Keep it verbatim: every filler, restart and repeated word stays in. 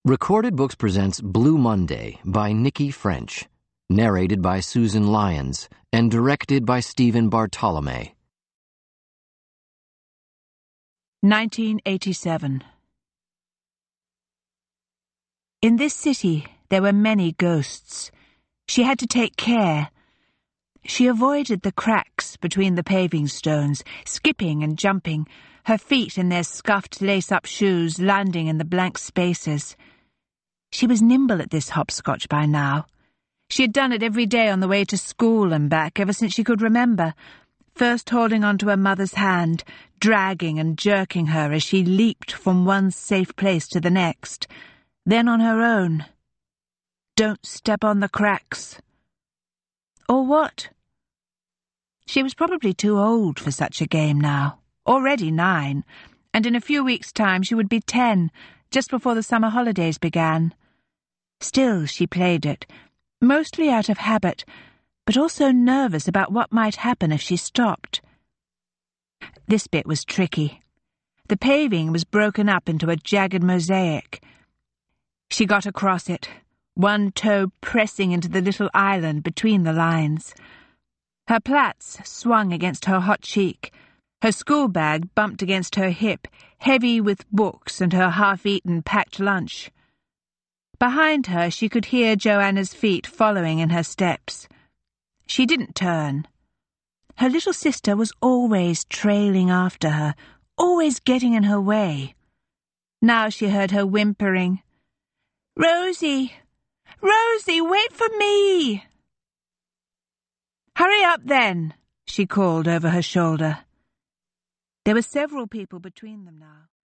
Recorded Books presents Blue Monday by Nikki French, narrated by Susan Lyons, and directed by Stephen Bartolome. nineteen eighty-seven. In this city, there were many ghosts. She had to take care. She avoided the cracks between the paving stones, skipping and jumping, her feet in their scuffed lace-up shoes landing in the blank spaces. She was nimble at this hopscotch by now. She had done it every day on the way to school and back ever since she could remember, first holding onto her mother's hand, dragging and jerking her as she leaped from one safe place to the next, then on her own. Don't step on the cracks. Or what? She was probably too old for such a game now, already nine, and in a few weeks' time she would be ten, just before the summer holidays began. Still she played it, mostly out of habit, but also nervous about what might happen if she stopped. This bit was tricky. The paving was broken up into a jagged mosaic. She got across it, one toe pressing into the little island between the lines. Her plaits swung against her hot cheek. Her school bag bumped against her hip, heavy with books and her half-eaten packed lunch. Behind her she could hear Joanna's feet following in her steps. She didn't turn. Her little sister was always trailing after her, always getting in her way. Now she heard her whimpering, "Rosie! Rosie, wait for me!" "Hurry up, then," she called over her shoulder. There were several people between them now.